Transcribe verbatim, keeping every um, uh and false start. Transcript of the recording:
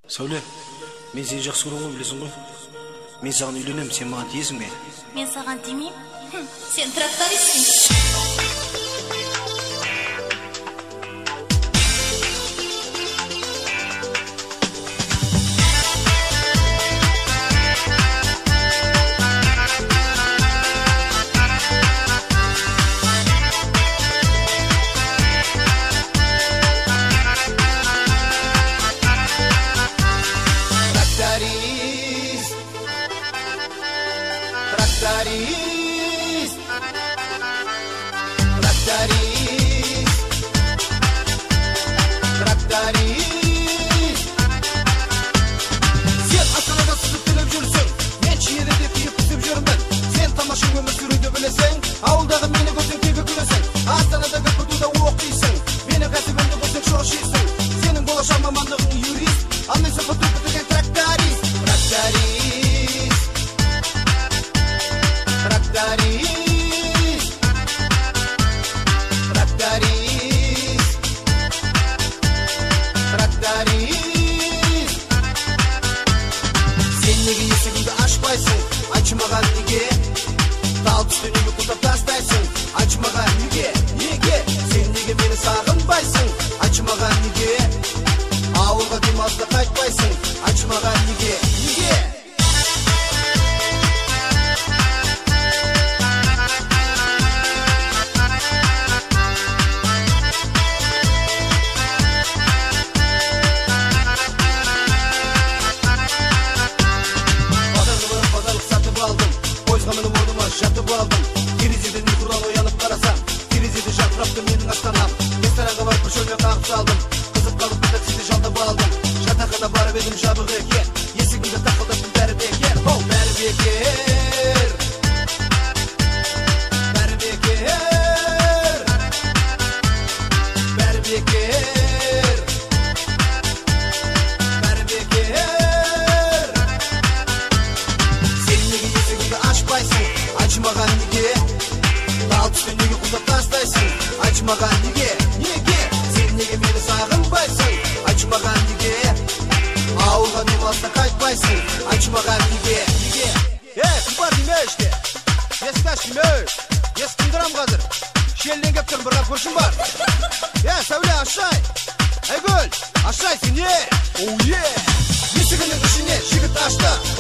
Сәуле, мен сені жақсы көремін ғой, білесің ғой. Мен саған үйленемін, сен маған тиесің бе? Мен саған тимеймін. Сен трактористсің. Тракторист, тракторист, тракторист. Сен астанада сызып төлеп жүрсің, мен шиеліде күйіп түсіп жүрмін. Сен тамаша өмір сүруді білесің, ауылдағы мені көрсең тебе күлесің. Астанада көпіртуда оқисың, мені кәсібімді көрсең шошисың. Сенің болашақ мамандығың юрист, ал мен сапату бітірген тракторист. Тракторист, тракторист, тракторист, тракторист. Сен неге есігіңді ашпайсың, айтшы маған неге? Тал түсті неге құлдап тастайсың, айтшы маған неге? Неге? Сен неге мені сағынбайсың, айтшы маған неге? Ауылға демалысқа қайтпайсың, айтшы маған неге? Неге? Жатып алдым, терезеден ұйқыдан оянып қарасам, терезеде жатырапты менің астанам. Ресторанға барып бір шөлмен қағып салдым, қызып қалып бір таксиді жалдап алдым. Жатақхана барып едім, жабық екен, есігімді тақылдаптым, бәрі бекер. Ол бәрі бекер, бәрі бекер, бәрі бекер, бәрі бекер. Сен неге есігіңді ашпайсың, айтшы маған неге? Тал түсті неге құлдап тастайсың, айтшы маған неге? Неге? Сен неге мені сағынбайсың, айтшы маған неге? Ауылға демалысқа қайтпайсың, айтшы маған неге? Неге? Ей, құлпар деме іште, есікті аш деме, есік тындырам қазір. Шелден кеп тұрмын, бір көршім бар. Ей, Сәуле, ашай. Ей, Гүл, ашай, сен не? Оу, е! Есігінің ішіне жігіт ашты.